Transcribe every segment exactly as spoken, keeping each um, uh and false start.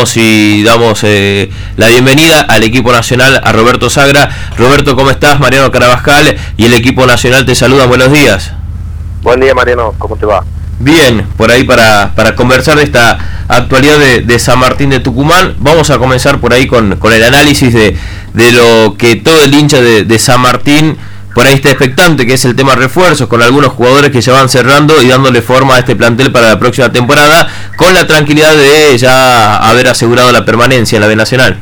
saludamos y damos eh, la bienvenida al equipo nacional, a Roberto Sagra. Roberto, ¿cómo estás? Mariano Carabajal y el equipo nacional te saludan. Buenos días. Buen día, Mariano, ¿cómo te va? Bien, por ahí para, para conversar de esta actualidad de, de San Martín de Tucumán. Vamos a comenzar por ahí con, con el análisis de, de lo que todo el hincha de, de San Martín por ahí está expectante, que es el tema refuerzos, con algunos jugadores que se van cerrando y dándole forma a este plantel para la próxima temporada, con la tranquilidad de ya haber asegurado la permanencia en la B Nacional.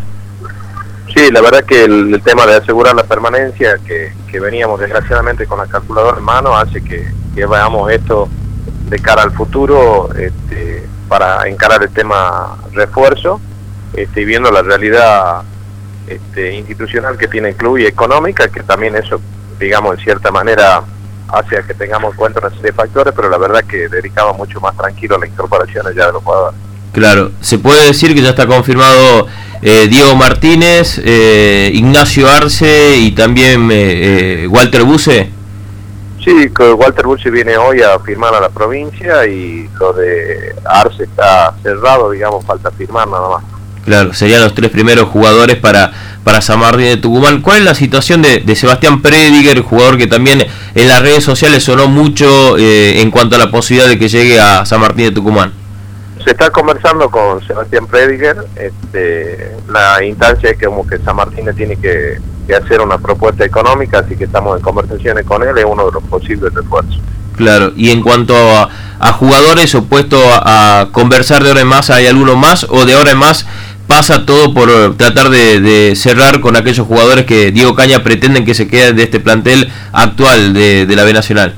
Sí, la verdad que el, el tema de asegurar la permanencia, que, que veníamos desgraciadamente con la calculadora en mano, hace que, que veamos esto de cara al futuro, este, para encarar el tema refuerzo, este, y viendo la realidad este, institucional que tiene el club y económica, que también eso, digamos, en cierta manera hace a que tengamos en cuenta una serie de factores, pero la verdad que dedicaba mucho más tranquilo a la incorporación ya de los jugadores. Claro, se puede decir que ya está confirmado eh, Diego Martínez, eh, Ignacio Arce y también eh, eh, Walter Buce. Sí, que Walter Buce viene hoy a firmar a la provincia y lo de Arce está cerrado, digamos, falta firmar nada más. Claro, serían los tres primeros jugadores para, para San Martín de Tucumán. ¿Cuál es la situación de, de Sebastián Prediger, jugador que también en las redes sociales sonó mucho eh, en cuanto a la posibilidad de que llegue a San Martín de Tucumán? Se está conversando con Sebastián Prediger, este, la instancia es que como que San Martín tiene que, que hacer una propuesta económica, así que estamos en conversaciones con él, es uno de los posibles refuerzos. Claro, y en cuanto a, a jugadores opuestos a, a conversar de ahora en más, ¿hay alguno más o de ahora en más pasa todo por tratar de, de cerrar con aquellos jugadores que Diego Caña pretenden que se queden de este plantel actual de, de la B Nacional?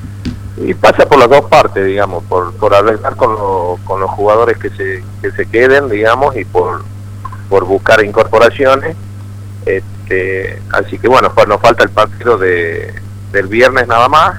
Y pasa por las dos partes, digamos, por por arreglar con, lo, con los jugadores que se que se queden, digamos, y por por buscar incorporaciones. Este, así que bueno, pues nos falta el partido de del viernes nada más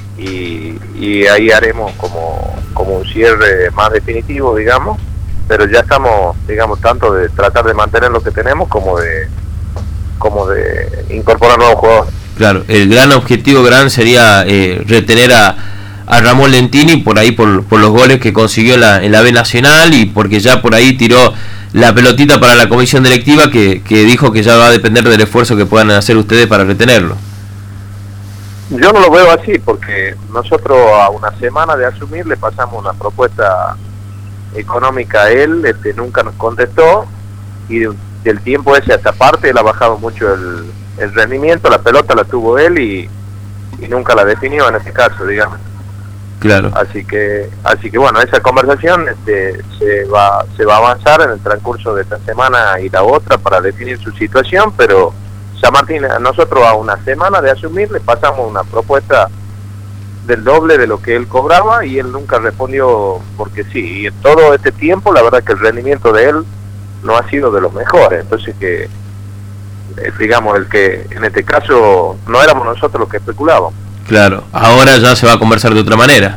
y, y ahí haremos como como un cierre más definitivo, digamos, pero ya estamos, digamos, tanto de tratar de mantener lo que tenemos como de como de incorporar nuevos jugadores. Claro, el gran objetivo gran sería eh, retener a, a Ramón Lentini por ahí por, por los goles que consiguió en la, en la B Nacional y porque ya por ahí tiró la pelotita para la comisión directiva que, que dijo que ya va a depender del esfuerzo que puedan hacer ustedes para retenerlo. Yo no lo veo así porque nosotros a una semana de asumir le pasamos una propuesta económica a él, este, nunca nos contestó y de, del tiempo ese a esta parte él ha bajado mucho el, el rendimiento, la pelota la tuvo él y, y nunca la definió en este caso, digamos. Claro. Así que, así que bueno, esa conversación este, se va, se va a avanzar en el transcurso de esta semana y la otra para definir su situación, pero San Martín, nosotros a una semana de asumir le pasamos una propuesta del doble de lo que él cobraba y él nunca respondió porque sí, y en todo este tiempo la verdad que el rendimiento de él no ha sido de los mejores, entonces que eh, digamos el que en este caso no éramos nosotros los que especulábamos. Claro, ahora ya se va a conversar de otra manera.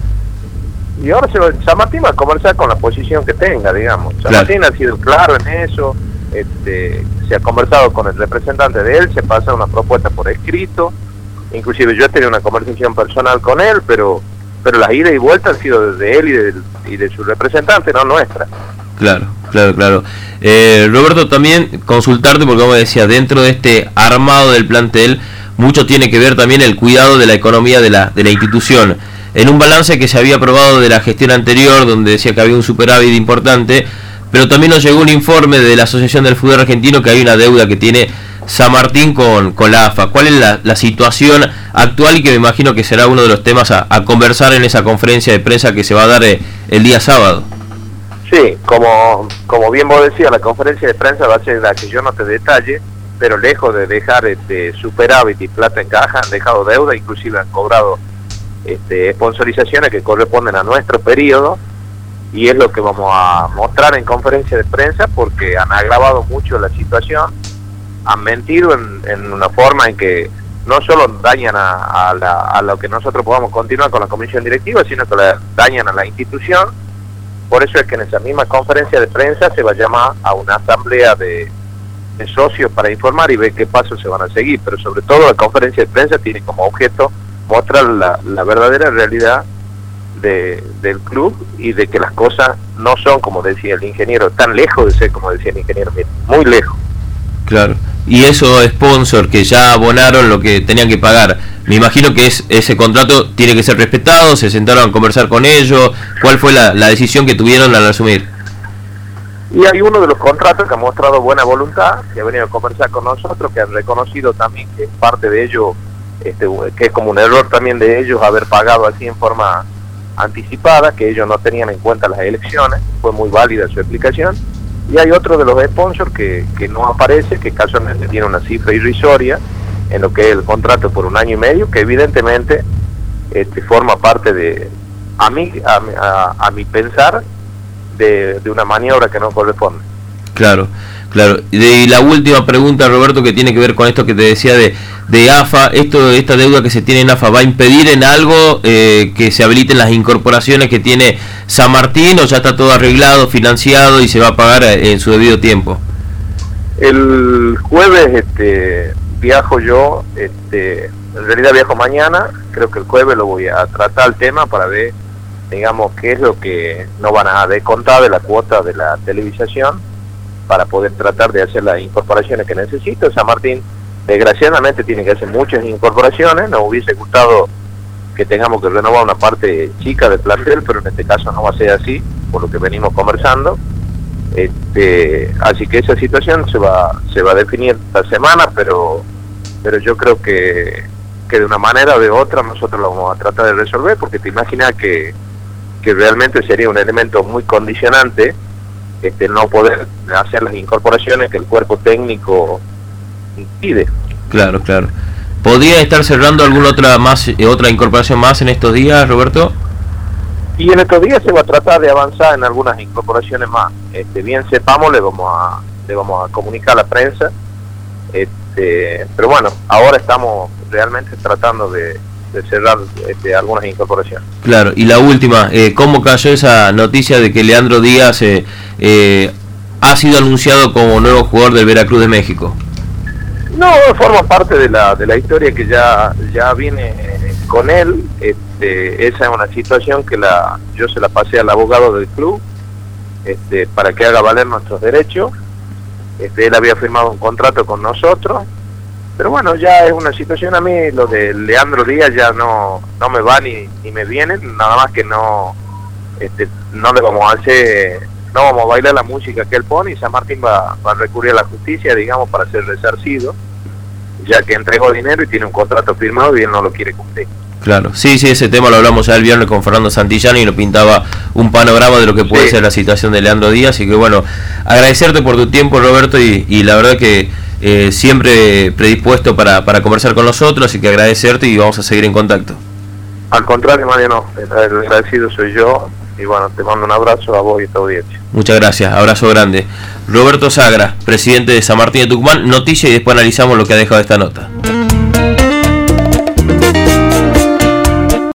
Y ahora se va, San Martín va a conversar con la posición que tenga, digamos. San claro. Martín ha sido claro en eso, este, se ha conversado con el representante de él, se pasa una propuesta por escrito, inclusive yo he tenido una conversación personal con él, pero pero las idas y vueltas han sido de él y de, y de su representante, no nuestra. Claro, claro, claro. Eh, Roberto, también consultarte, porque como decía, dentro de este armado del plantel, mucho tiene que ver también el cuidado de la economía de la, de la institución. En un balance que se había aprobado de la gestión anterior, donde decía que había un superávit importante, pero también nos llegó un informe de la Asociación del Fútbol Argentino que hay una deuda que tiene San Martín con, con la A F A. ¿Cuál es la, la situación actual y que me imagino que será uno de los temas a, a conversar en esa conferencia de prensa que se va a dar eh, el día sábado? Sí, como como bien vos decías, la conferencia de prensa va a ser la que yo no te detalle, pero lejos de dejar este superávit y plata en caja, han dejado deuda, inclusive han cobrado este sponsorizaciones que corresponden a nuestro periodo, y es lo que vamos a mostrar en conferencia de prensa porque han agravado mucho la situación, han mentido en, en una forma en que no solo dañan a, a, la, a lo que nosotros podamos continuar con la comisión directiva, sino que la, dañan a la institución. Por eso es que en esa misma conferencia de prensa se va a llamar a una asamblea de, de socios para informar y ver qué pasos se van a seguir, pero sobre todo la conferencia de prensa tiene como objeto mostrar la, la verdadera realidad de, del club y de que las cosas no son, como decía el ingeniero, tan lejos de ser como decía el ingeniero, muy lejos. Claro. Y esos sponsor que ya abonaron lo que tenían que pagar, me imagino que es ese contrato tiene que ser respetado, se sentaron a conversar con ellos, ¿cuál fue la, la decisión que tuvieron al asumir? Y hay uno de los contratos que ha mostrado buena voluntad, que ha venido a conversar con nosotros, que han reconocido también que es parte de ello, este, que es como un error también de ellos haber pagado así en forma anticipada, que ellos no tenían en cuenta las elecciones, fue muy válida su explicación. Y hay otro de los sponsors que, que no aparece, que casualmente tiene una cifra irrisoria en lo que es el contrato por un año y medio, que evidentemente este, forma parte de, a mí, a, a, a mi pensar, de, de una maniobra que no corresponde. Claro, claro. Y la última pregunta, Roberto, que tiene que ver con esto que te decía de, de A F A, esto, esta deuda que se tiene en A F A, ¿va a impedir en algo eh, que se habiliten las incorporaciones que tiene San Martín, o ya está todo arreglado, financiado y se va a pagar en su debido tiempo? El jueves este, viajo yo, este, en realidad viajo mañana, creo que el jueves lo voy a tratar el tema para ver, digamos, qué es lo que no van a descontar de la cuota de la televisación para poder tratar de hacer las incorporaciones que necesito. San Martín, desgraciadamente, tiene que hacer muchas incorporaciones, nos hubiese gustado que tengamos que renovar una parte chica del plantel, pero en este caso no va a ser así, por lo que venimos conversando. Este, así que esa situación se va se va a definir esta semana, pero pero yo creo que, que de una manera o de otra nosotros lo vamos a tratar de resolver, porque te imaginas que, que realmente sería un elemento muy condicionante este, no poder hacer las incorporaciones que el cuerpo técnico impide. Claro, claro. ¿Podría estar cerrando alguna otra más eh, otra incorporación más en estos días, Roberto? Y en estos días se va a tratar de avanzar en algunas incorporaciones más. Este, bien sepamos, le vamos a le vamos a comunicar a la prensa. Este, pero bueno, ahora estamos realmente tratando de, de cerrar este, algunas incorporaciones. Claro, y la última, eh, ¿cómo cayó esa noticia de que Leandro Díaz eh, eh, ha sido anunciado como nuevo jugador del Veracruz de México? No, forma parte de la de la historia que ya ya viene con él. Este, esa es una situación que la yo se la pasé al abogado del club este, para que haga valer nuestros derechos. Este, él había firmado un contrato con nosotros, pero bueno, ya es una situación. A mí lo de Leandro Díaz ya no no me va ni, ni me viene, nada más que no este, no le vamos a hacer, no vamos a bailar la música que él pone, y San Martín va, va a recurrir a la justicia, digamos, para ser resarcido, ya que entregó dinero y tiene un contrato firmado y él no lo quiere cumplir. Claro, sí, sí, ese tema lo hablamos ya el viernes con Fernando Santillán y nos pintaba un panorama de lo que puede sí. ser la situación de Leandro Díaz. Y que bueno, agradecerte por tu tiempo, Roberto, y, y la verdad que eh, siempre predispuesto para, para conversar con nosotros, así que agradecerte y vamos a seguir en contacto. Al contrario, Mariano, el agradecido soy yo, y bueno, te mando un abrazo a vos y a tu audiencia. Muchas gracias, abrazo grande. Roberto Sagra, presidente de San Martín de Tucumán, noticia y después analizamos lo que ha dejado esta nota.